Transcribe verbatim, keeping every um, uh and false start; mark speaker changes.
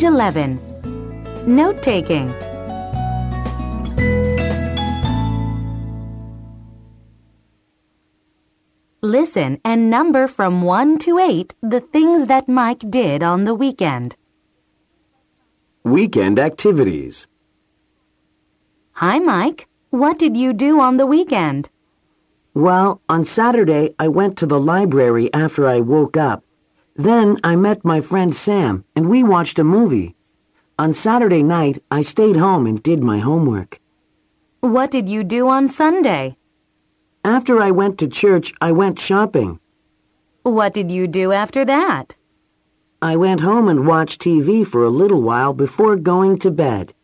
Speaker 1: Page eleven. Note-taking. Listen and number from one to eight the things that Mike did on the weekend.
Speaker 2: Weekend activities.
Speaker 1: Hi, Mike. What did you do on the weekend?
Speaker 3: Well, on Saturday, I went to the library after I woke up. Then I met my friend Sam, and we watched a movie. On Saturday night, I stayed home and did my homework.
Speaker 1: What did you do on Sunday?
Speaker 3: After I went to church, I went shopping.
Speaker 1: What did you do after that?
Speaker 3: I went home and watched T V for a little while before going to bed.